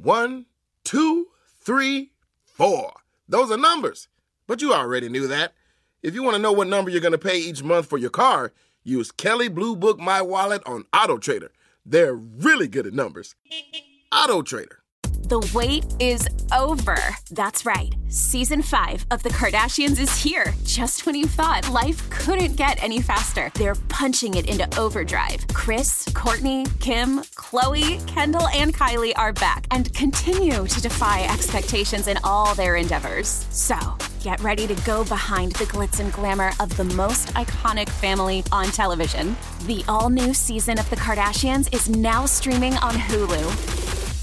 1, 2, 3, 4. Those are numbers, but you already knew that. If you want to know what number you're going to pay each month for your car, use Kelley Blue Book My Wallet on AutoTrader. They're really good at numbers. AutoTrader. The wait is over. That's right. Season 5 of The Kardashians is here. Just when you thought life couldn't get any faster, they're punching it into overdrive. Kris, Kourtney, Kim, Khloe, Kendall, and Kylie are back and continue to defy expectations in all their endeavors. So, get ready to go behind the glitz and glamour of the most iconic family on television. The all-new season of The Kardashians is now streaming on Hulu.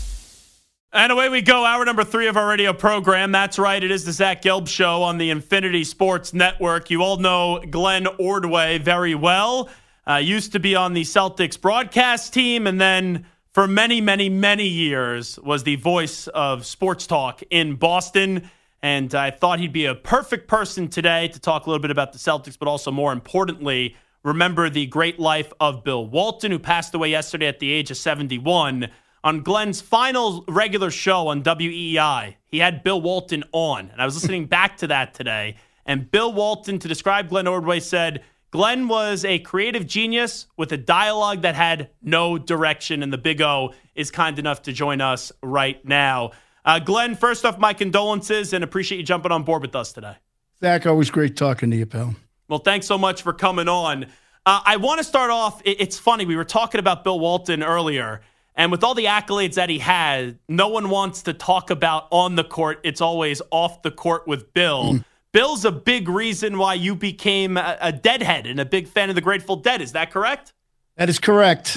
And away we go, hour number 3 of our radio program. That's right, it is the Zach Gelb Show on the Infinity Sports Network. You all know Glenn Ordway very well. Used to be on the Celtics broadcast team, and then for many, many, many years was the voice of sports talk in Boston. And I thought he'd be a perfect person today to talk a little bit about the Celtics, but also more importantly, remember the great life of Bill Walton, who passed away yesterday at the age of 71. On Glenn's final regular show on WEEI, he had Bill Walton on. And I was listening back to that today. And Bill Walton, to describe Glenn Ordway, said, Glenn was a creative genius with a dialogue that had no direction. And the Big O is kind enough to join us right now. Glenn, first off, my condolences and appreciate you jumping on board with us today. Zach, always great talking to you, pal. Well, thanks so much for coming on. I want to start off, it's funny, we were talking about Bill Walton earlier. And with all the accolades that he had, no one wants to talk about on the court. It's always off the court with Bill. Bill's a big reason why you became a Deadhead and a big fan of the Grateful Dead. Is that correct? That is correct.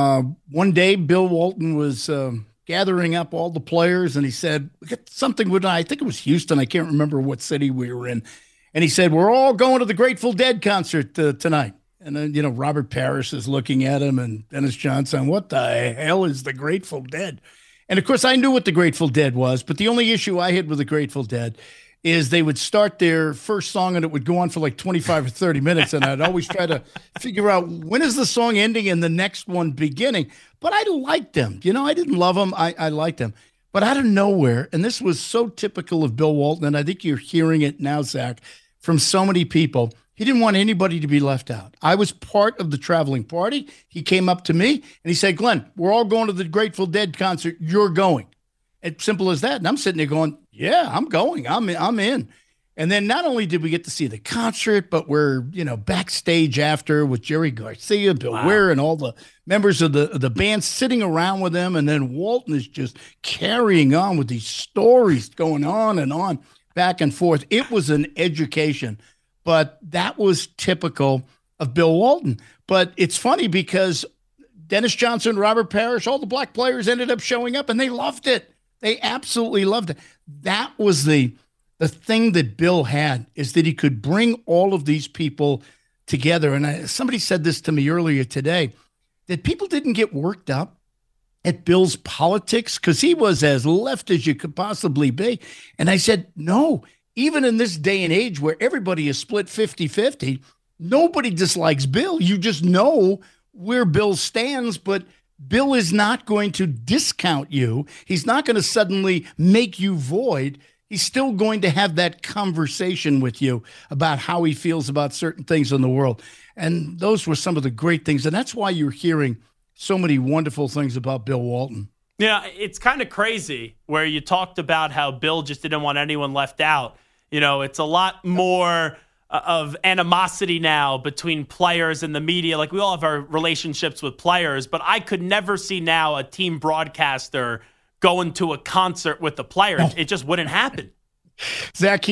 One day, Bill Walton was gathering up all the players, and he said, we got something with, I think it was Houston. I can't remember what city we were in. And he said, we're all going to the Grateful Dead concert tonight. And then, Robert Parrish is looking at him and Dennis Johnson, what the hell is the Grateful Dead? And, of course, I knew what the Grateful Dead was, but the only issue I had with the Grateful Dead is they would start their first song and it would go on for like 25 or 30 minutes, and I'd always try to figure out when is the song ending and the next one beginning. But I liked them. I didn't love them. I liked them. But out of nowhere, and this was so typical of Bill Walton, and I think you're hearing it now, Zach, from so many people, he didn't want anybody to be left out. I was part of the traveling party. He came up to me and he said, Glenn, we're all going to the Grateful Dead concert. You're going. It's simple as that. And I'm sitting there going, yeah, I'm going. I'm in. And then not only did we get to see the concert, but we're, backstage after with Jerry Garcia, Bill Ware, and all the members of the band sitting around with them. And then Walton is just carrying on with these stories going on and on, back and forth. It was an education. But that was typical of Bill Walton. But it's funny because Dennis Johnson, Robert Parrish, all the black players ended up showing up, and they loved it. They absolutely loved it. That was the thing that Bill had, is that he could bring all of these people together. And somebody said this to me earlier today, that people didn't get worked up at Bill's politics because he was as left as you could possibly be. And I said, no. Even in this day and age where everybody is split 50-50, nobody dislikes Bill. You just know where Bill stands, but Bill is not going to discount you. He's not going to suddenly make you void. He's still going to have that conversation with you about how he feels about certain things in the world. And those were some of the great things. And that's why you're hearing so many wonderful things about Bill Walton. Yeah, it's kind of crazy where you talked about how Bill just didn't want anyone left out. It's a lot more of animosity now between players and the media. Like, we all have our relationships with players, but I could never see now a team broadcaster going to a concert with a player. It just wouldn't happen. Zach,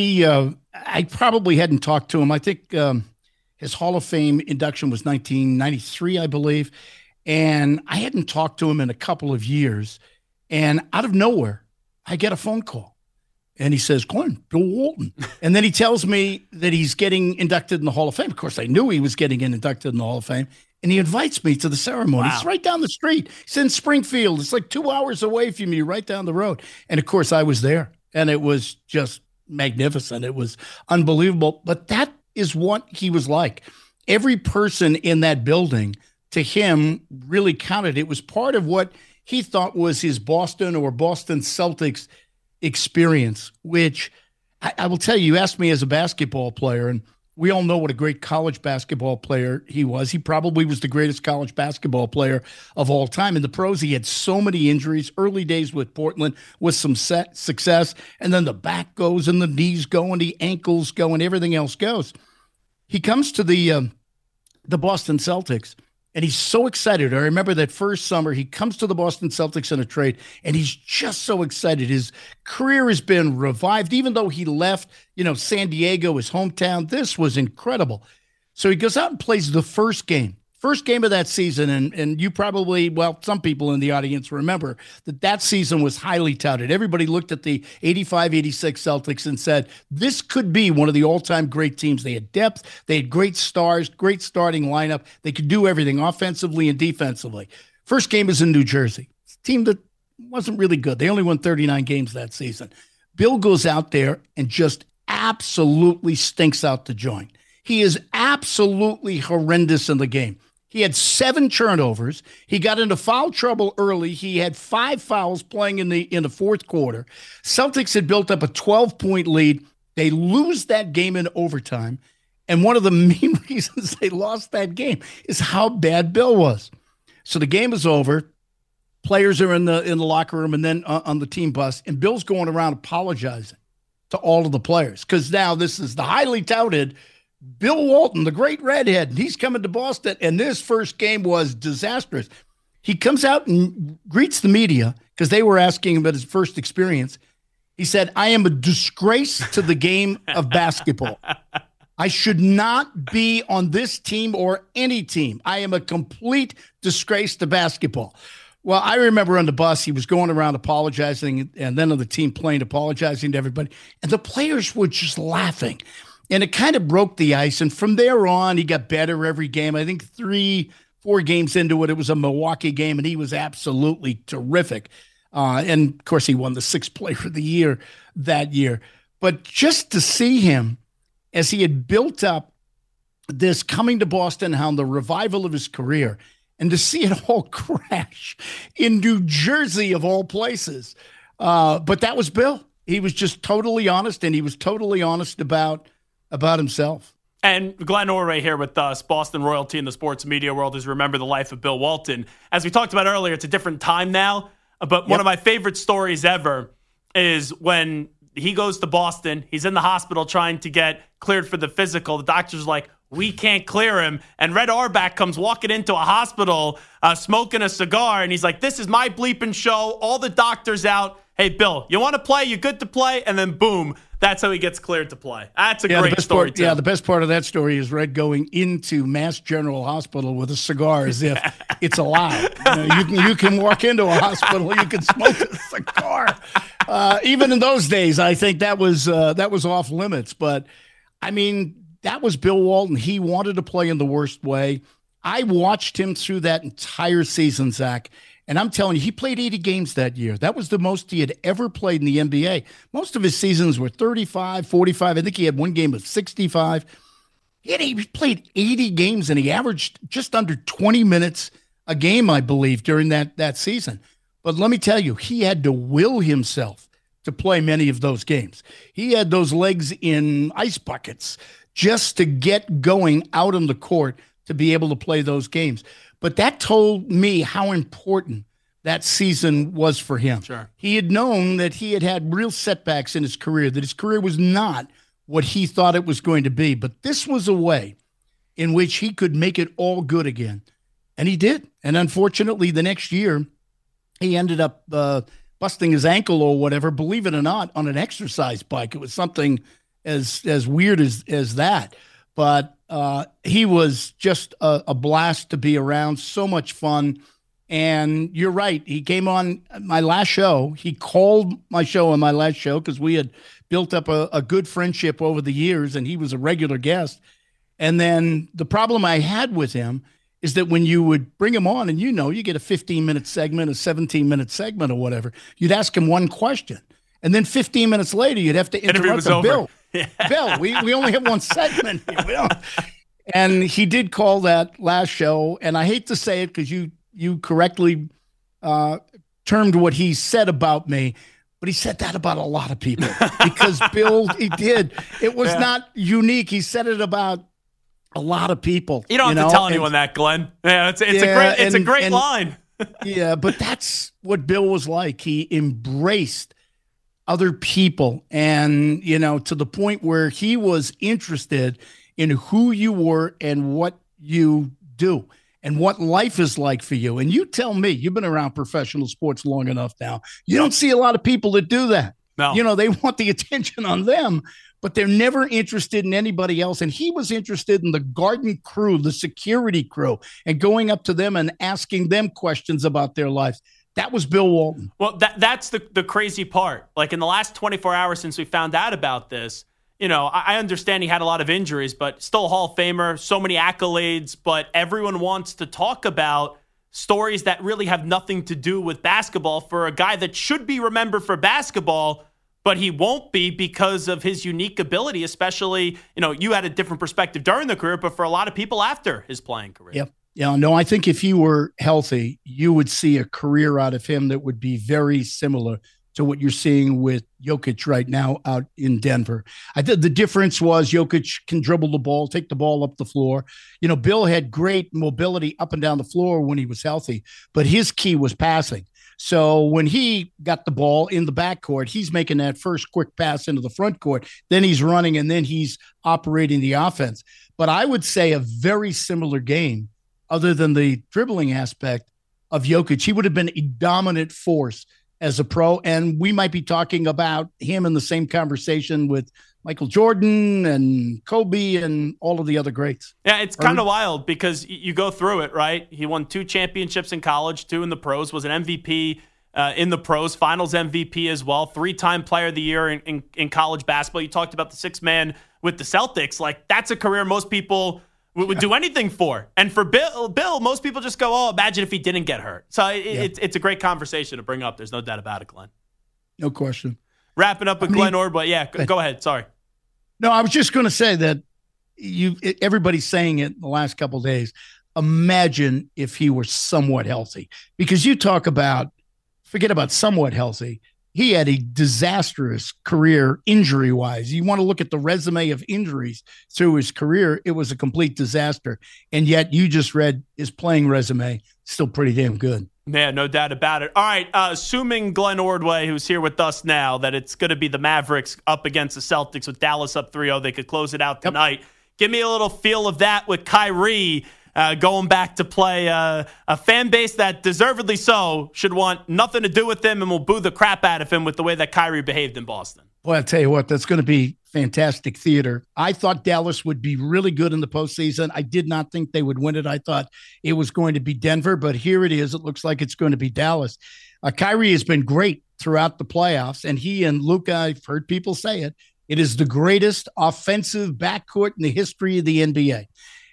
I probably hadn't talked to him. I think his Hall of Fame induction was 1993, I believe. And I hadn't talked to him in a couple of years. And out of nowhere, I get a phone call. And he says, Glenn, Bill Walton. And then he tells me that he's getting inducted in the Hall of Fame. Of course, I knew he was getting inducted in the Hall of Fame. And he invites me to the ceremony. Wow. It's right down the street. It's in Springfield. It's like 2 hours away from me, right down the road. And, of course, I was there. And it was just magnificent. It was unbelievable. But that is what he was like. Every person in that building, to him, really counted. It was part of what he thought was his Boston or Boston Celtics experience, which I will tell you, you asked me as a basketball player, and we all know what a great college basketball player he was. He probably was the greatest college basketball player of all time. In the pros, he had so many injuries. Early days with Portland with some success, and then the back goes and the knees go and the ankles go and everything else goes. He comes to the Boston Celtics, and he's so excited. I remember that first summer, he comes to the Boston Celtics in a trade, and he's just so excited. His career has been revived, even though he left, San Diego, his hometown. This was incredible. So he goes out and plays the first game of that season. And you probably, some people in the audience remember that season was highly touted. Everybody looked at the 85-86 Celtics and said, this could be one of the all-time great teams. They had depth. They had great stars, great starting lineup. They could do everything offensively and defensively. First game is in New Jersey. It's a team that wasn't really good. They only won 39 games that season. Bill goes out there and just absolutely stinks out the joint. He is absolutely horrendous in the game. He had 7 turnovers. He got into foul trouble early. He had 5 fouls playing in the fourth quarter. Celtics had built up a 12-point lead. They lose that game in overtime. And one of the main reasons they lost that game is how bad Bill was. So the game is over. Players are in the locker room and then on the team bus. And Bill's going around apologizing to all of the players because now this is the highly touted Bill Walton, the great redhead, and he's coming to Boston, and this first game was disastrous. He comes out and greets the media because they were asking him about his first experience. He said, I am a disgrace to the game of basketball. I should not be on this team or any team. I am a complete disgrace to basketball. Well, I remember on the bus, he was going around apologizing, and then on the team plane apologizing to everybody, and the players were just laughing. And it kind of broke the ice. And from there on, he got better every game. I think 3-4 games into it, it was a Milwaukee game, and he was absolutely terrific. And, of course, he won the 6th Player of the Year that year. But just to see him as he had built up this coming to Boston, how the revival of his career, and to see it all crash in New Jersey, of all places. But that was Bill. He was just totally honest, and he was totally honest about himself. And Glenn Ordway here with us, Boston royalty in the sports media world, is Remember the Life of Bill Walton. As we talked about earlier, it's a different time now, but one of my favorite stories ever is when he goes to Boston. He's in the hospital trying to get cleared for the physical. The doctor's like, we can't clear him. And Red Auerbach comes walking into a hospital smoking a cigar, and he's like, this is my bleeping show. All the doctors out. Hey, Bill, you want to play? You good to play? And then, boom, that's how he gets cleared to play. That's a great story, too. Yeah, the best part of that story is Red going into Mass General Hospital with a cigar as if it's allowed. You can walk into a hospital, you can smoke a cigar. Even in those days, I think that was off limits. But, I mean, that was Bill Walton. He wanted to play in the worst way. I watched him through that entire season, Zach. And I'm telling you, he played 80 games that year. That was the most he had ever played in the NBA. Most of his seasons were 35, 45. I think he had one game of 65. He played 80 games, and he averaged just under 20 minutes a game, I believe, during that season. But let me tell you, he had to will himself to play many of those games. He had those legs in ice buckets just to get going out on the court to be able to play those games. But that told me how important that season was for him. Sure. He had known that he had had real setbacks in his career, that his career was not what he thought it was going to be. But this was a way in which he could make it all good again. And he did. And unfortunately, the next year, he ended up busting his ankle or whatever, believe it or not, on an exercise bike. It was something as weird as that. But he was just a blast to be around, so much fun. And you're right. He came on my last show. He called my show on my last show because we had built up a good friendship over the years, and he was a regular guest. And then the problem I had with him is that when you would bring him on and, you get a 15-minute segment, a 17-minute segment or whatever, you'd ask him one question. And then 15 minutes later, you'd have to interrupt him. Bill, Bill, we only have one segment here. And he did call that last show. And I hate to say it because you correctly termed what he said about me, but he said that about a lot of people because Bill, he did. It was not unique. He said it about a lot of people. You don't have to tell anyone that, Glenn. Yeah, it's a great line. Yeah, but that's what Bill was like. He embraced other people and, to the point where he was interested in who you were and what you do and what life is like for you. And you tell me, you've been around professional sports long enough now. You don't see a lot of people that do that. No. They want the attention on them, but they're never interested in anybody else. And he was interested in the garden crew, the security crew, and going up to them and asking them questions about their lives. That was Bill Walton. Well, that's the crazy part. Like in the last 24 hours since we found out about this, I understand he had a lot of injuries, but still a Hall of Famer, so many accolades, but everyone wants to talk about stories that really have nothing to do with basketball for a guy that should be remembered for basketball, but he won't be because of his unique ability, especially, you had a different perspective during the career, but for a lot of people after his playing career. Yep. Yeah, no, I think if he were healthy, you would see a career out of him that would be very similar to what you're seeing with Jokic right now out in Denver. I think the difference was Jokic can dribble the ball, take the ball up the floor. Bill had great mobility up and down the floor when he was healthy, but his key was passing. So when he got the ball in the backcourt, he's making that first quick pass into the front court. Then he's running, and then he's operating the offense. But I would say a very similar game, other than the dribbling aspect of Jokic. He would have been a dominant force as a pro, and we might be talking about him in the same conversation with Michael Jordan and Kobe and all of the other greats. Yeah, it's kind of wild because you go through it, right? He won 2 championships in college, 2 in the pros, was an MVP in the pros, finals MVP as well, 3-time player of the year in college basketball. You talked about the 6-man with the Celtics. Like, that's a career most people would do anything for. And for Bill, most people just go, oh, imagine if he didn't get hurt. So it's a great conversation to bring up. There's no doubt about it, Glenn. No question. Wrapping up with Glenn Ordway. Yeah, go ahead. Sorry. No, I was just going to say that everybody's saying it in the last couple of days. Imagine if he were somewhat healthy, because you talk about, forget about somewhat healthy. He had a disastrous career injury-wise. You want to look at the resume of injuries through his career, it was a complete disaster. And yet you just read his playing resume, still pretty damn good. Yeah, no doubt about it. All right, assuming Glenn Ordway, who's here with us now, that it's going to be the Mavericks up against the Celtics with Dallas up 3-0. They could close it out tonight. Yep. Give me a little feel of that with Kyrie going back to play a fan base that deservedly so should want nothing to do with him and will boo the crap out of him with the way that Kyrie behaved in Boston. Well, I'll tell you what, that's going to be fantastic theater. I thought Dallas would be really good in the postseason. I did not think they would win it. I thought it was going to be Denver, but here it is. It looks like it's going to be Dallas. Kyrie has been great throughout the playoffs, and he and Luka, I've heard people say it, it is the greatest offensive backcourt in the history of the NBA.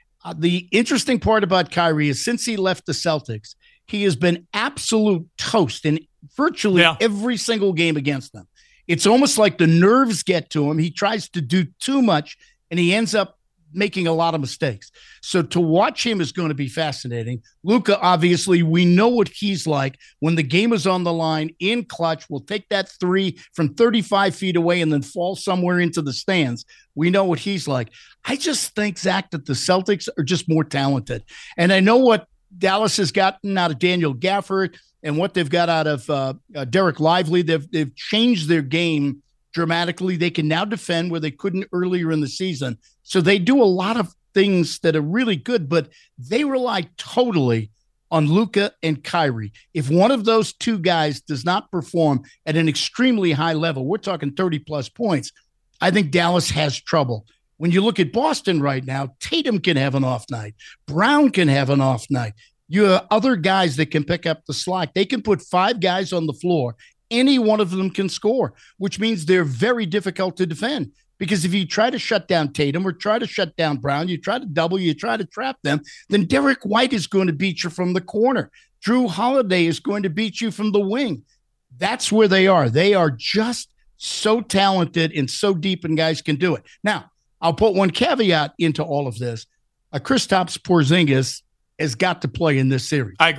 The interesting part about Kyrie is since he left the Celtics, he has been absolute toast in virtually every single game against them. It's almost like the nerves get to him. He tries to do too much, and he ends up making a lot of mistakes. So to watch him is going to be fascinating. Luka, obviously, we know what he's like. When the game is on the line, in clutch, will take that 3 from 35 feet away and then fall somewhere into the stands. We know what he's like. I just think, Zach, that the Celtics are just more talented. And I know what Dallas has gotten out of Daniel Gafford and what they've got out of Derek Lively. They've changed their game dramatically. They can now defend where they couldn't earlier in the season. So they do a lot of things that are really good, but they rely totally on Luka and Kyrie. If one of those two guys does not perform at an extremely high level, we're talking 30-plus points, I think Dallas has trouble. When you look at Boston right now, Tatum can have an off night. Brown can have an off night. You have other guys that can pick up the slack. They can put 5 guys on the floor. Any one of them can score, which means they're very difficult to defend. Because if you try to shut down Tatum or try to shut down Brown, you try to double, you try to trap them, then Derek White is going to beat you from the corner. Drew Holiday is going to beat you from the wing. That's where they are. They are just so talented and so deep, and guys can do it. Now, I'll put one caveat into all of this. Kristaps Porzingis has got to play in this series. I agree.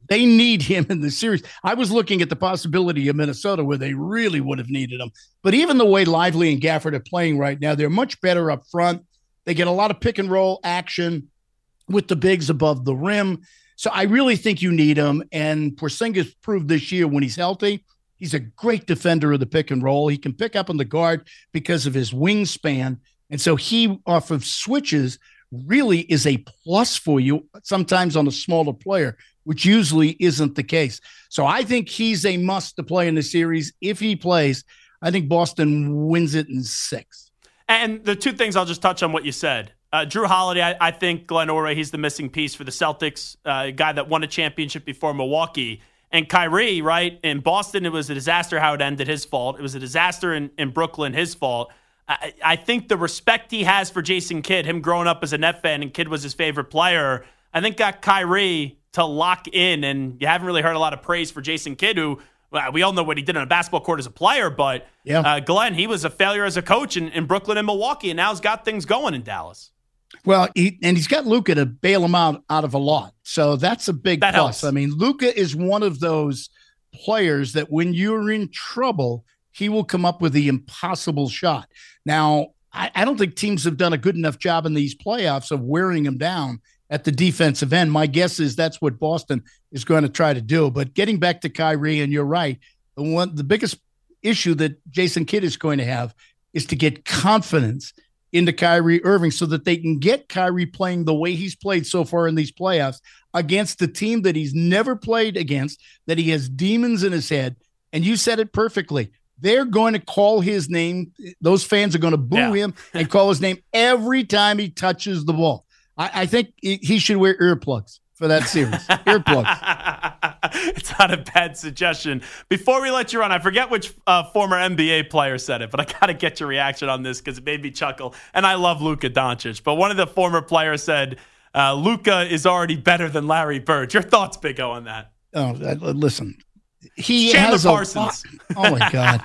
They need him in the series. I was looking at the possibility of Minnesota where they really would have needed him. But even the way Lively and Gafford are playing right now, they're much better up front. They get a lot of pick and roll action with the bigs above the rim. So I really think you need him. And Porzingis proved this year when he's healthy, he's a great defender of the pick and roll. He can pick up on the guard because of his wingspan. And so he, off of switches, really is a plus for you sometimes on a smaller player, which usually isn't the case. So I think he's a must to play in the series. If he plays, I think Boston wins it in 6. And the two things, I'll just touch on what you said. Drew Holiday, I think Glenn Ordway, he's the missing piece for the Celtics, a guy that won a championship before Milwaukee. And Kyrie, right, in Boston, it was a disaster how it ended, his fault. It was a disaster in Brooklyn, his fault. I think the respect he has for Jason Kidd, him growing up as a Net fan and Kidd was his favorite player, I think got Kyrie to lock in. And you haven't really heard a lot of praise for Jason Kidd, who we all know what he did on a basketball court as a player. But Glenn, he was a failure as a coach in Brooklyn and Milwaukee, and now he's got things going in Dallas. Well, he's got Luka to bail him out of a lot. So that's a big plus. Helps. I mean, Luka is one of those players that when you're in trouble, he will come up with the impossible shot. Now, I don't think teams have done a good enough job in these playoffs of wearing him down at the defensive end. My guess is that's what Boston is going to try to do. But getting back to Kyrie, and you're right, the biggest issue that Jason Kidd is going to have is to get confidence into Kyrie Irving so that they can get Kyrie playing the way he's played so far in these playoffs against a team that he's never played against, that he has demons in his head. And you said it perfectly. They're going to call his name. Those fans are going to boo him and call his name every time he touches the ball. I think he should wear earplugs for that series. Earplugs. It's not a bad suggestion. Before we let you run, I forget which former NBA player said it, but I got to get your reaction on this because it made me chuckle. And I love Luka Doncic, but one of the former players said, Luka is already better than Larry Bird. Your thoughts, Big O, on that? Oh, listen. He Chandler has Parsons. Oh my God.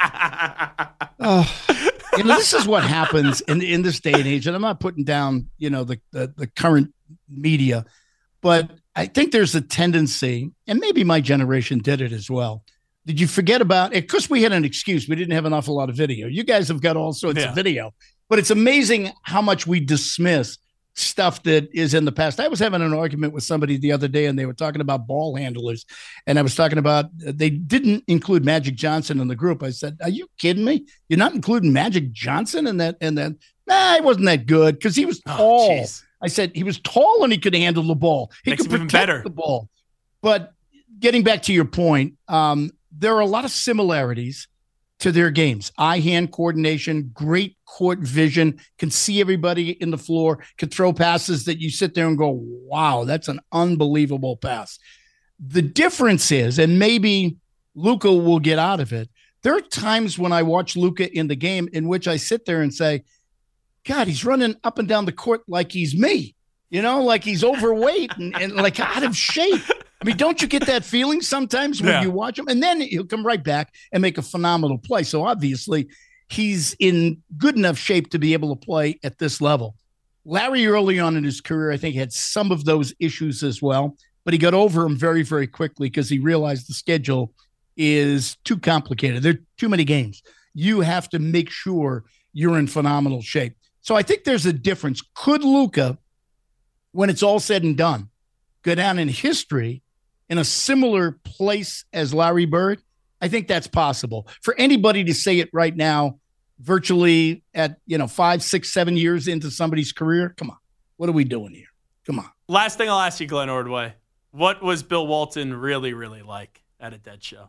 This is what happens in this day and age. And I'm not putting down, the current media, but I think there's a tendency, and maybe my generation did it as well. Did you forget about it? Because we had an excuse. We didn't have an awful lot of video. You guys have got all sorts of video, but it's amazing how much we dismiss stuff that is in the past. I was having an argument with somebody the other day, and they were talking about ball handlers, and I was talking about they didn't include Magic Johnson in the group. I said, "Are you kidding me? You're not including Magic Johnson in that?" And then, he wasn't that good because he was tall. Geez. I said he was tall and he could handle the ball. He Makes could him even protect better. the ball. But getting back to your point, there are a lot of similarities to their games. Eye-hand coordination, great court vision, can see everybody in the floor, can throw passes that you sit there and go, wow, that's an unbelievable pass. The difference is, and maybe Luka will get out of it, there are times when I watch Luka in the game in which I sit there and say, God, he's running up and down the court like he's me, like he's overweight and like out of shape. I mean, don't you get that feeling sometimes when you watch him? And then he'll come right back and make a phenomenal play. So obviously he's in good enough shape to be able to play at this level. Larry, early on in his career, I think had some of those issues as well, but he got over them very, very quickly because he realized the schedule is too complicated. There are too many games. You have to make sure you're in phenomenal shape. So I think there's a difference. Could Luka, when it's all said and done, go down in history in a similar place as Larry Bird? I think that's possible. For anybody to say it right now, virtually at 5, 6, 7 years into somebody's career, come on. What are we doing here? Come on. Last thing I'll ask you, Glenn Ordway. What was Bill Walton really, really like at a Dead Show?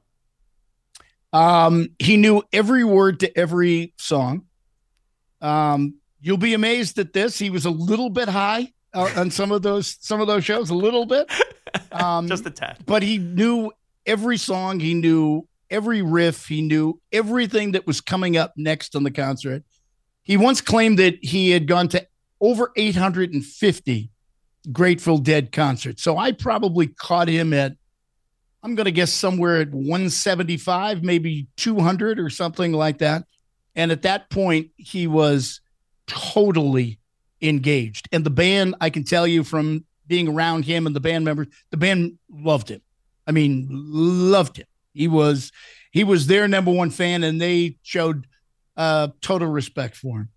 He knew every word to every song. You'll be amazed at this. He was a little bit high on some of those shows, a little bit. Just a tad. But he knew every song. He knew every riff. He knew everything that was coming up next on the concert. He once claimed that he had gone to over 850 Grateful Dead concerts. So I probably caught him at, I'm going to guess somewhere at 175, maybe 200 or something like that. And at that point, he was totally engaged. And the band, I can tell you from being around him and the band members, the band loved him. I mean, loved him. He was their number one fan, and they showed total respect for him.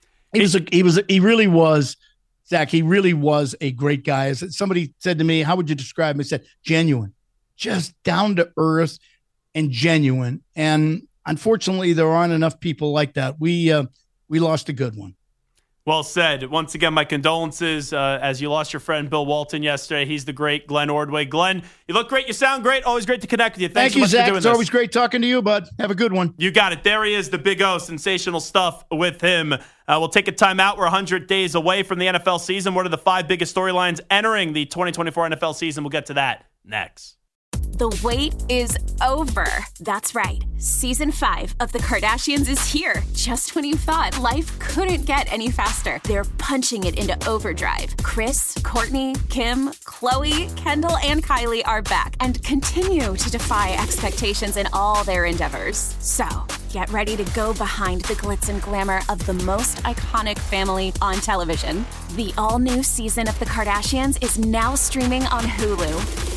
He really was, Zach. He really was a great guy. As somebody said to me, "How would you describe him?" I said, "Genuine, just down to earth and genuine." And unfortunately, there aren't enough people like that. We lost a good one. Well said. Once again, my condolences as you lost your friend Bill Walton yesterday. He's the great Glenn Ordway. Glenn, you look great. You sound great. Always great to connect with you. Thanks so much Zach. for doing It's this. always great talking to you, bud. Have a good one. You got it. There he is, the Big O. Sensational stuff with him. We'll take a timeout. We're 100 days away from the NFL season. What are the 5 biggest storylines entering the 2024 NFL season? We'll get to that next. The wait is over. That's right. Season 5 of The Kardashians is here. Just when you thought life couldn't get any faster, they're punching it into overdrive. Kris, Kourtney, Kim, Khloe, Kendall, and Kylie are back and continue to defy expectations in all their endeavors. So, get ready to go behind the glitz and glamour of the most iconic family on television. The all-new season of The Kardashians is now streaming on Hulu.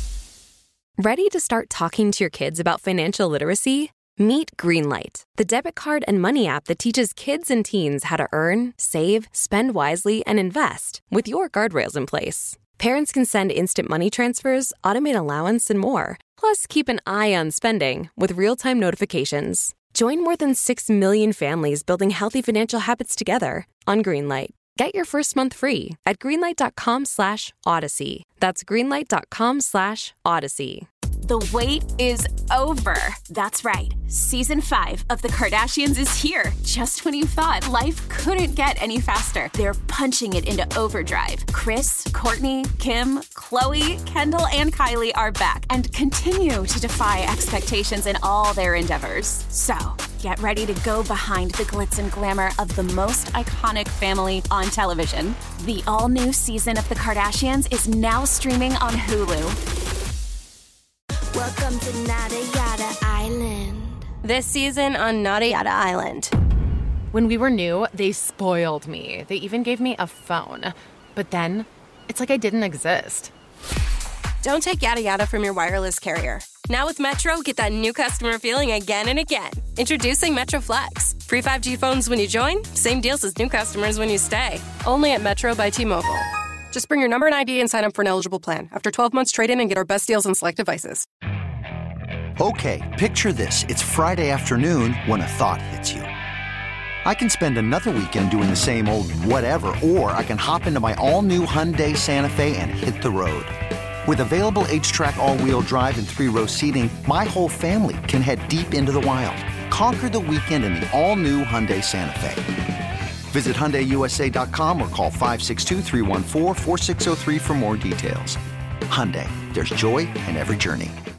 Ready to start talking to your kids about financial literacy? Meet Greenlight, the debit card and money app that teaches kids and teens how to earn, save, spend wisely, and invest with your guardrails in place. Parents can send instant money transfers, automate allowance, and more. Plus, keep an eye on spending with real-time notifications. Join more than 6 million families building healthy financial habits together on Greenlight. Get your first month free at greenlight.com/Odyssey. That's greenlight.com/Odyssey. The wait is over. That's right. Season 5 of The Kardashians is here. Just when you thought life couldn't get any faster, they're punching it into overdrive. Kris, Kourtney, Kim, Khloe, Kendall, and Kylie are back and continue to defy expectations in all their endeavors. So, get ready to go behind the glitz and glamour of the most iconic family on television. The all-new season of The Kardashians is now streaming on Hulu. Welcome to Nada Yada Island. This season on Nada Yada Island. When we were new, they spoiled me. They even gave me a phone. But then, it's like I didn't exist. Don't take yada yada from your wireless carrier. Now with Metro, get that new customer feeling again and again. Introducing Metro Flex. Free 5G phones when you join, same deals as new customers when you stay. Only at Metro by T-Mobile. Just bring your number and ID and sign up for an eligible plan. After 12 months, trade in and get our best deals on select devices. Okay, picture this. It's Friday afternoon when a thought hits you. I can spend another weekend doing the same old whatever, or I can hop into my all-new Hyundai Santa Fe and hit the road. With available H-Track all-wheel drive and 3-row seating, my whole family can head deep into the wild. Conquer the weekend in the all-new Hyundai Santa Fe. Visit HyundaiUSA.com or call 562-314-4603 for more details. Hyundai, there's joy in every journey.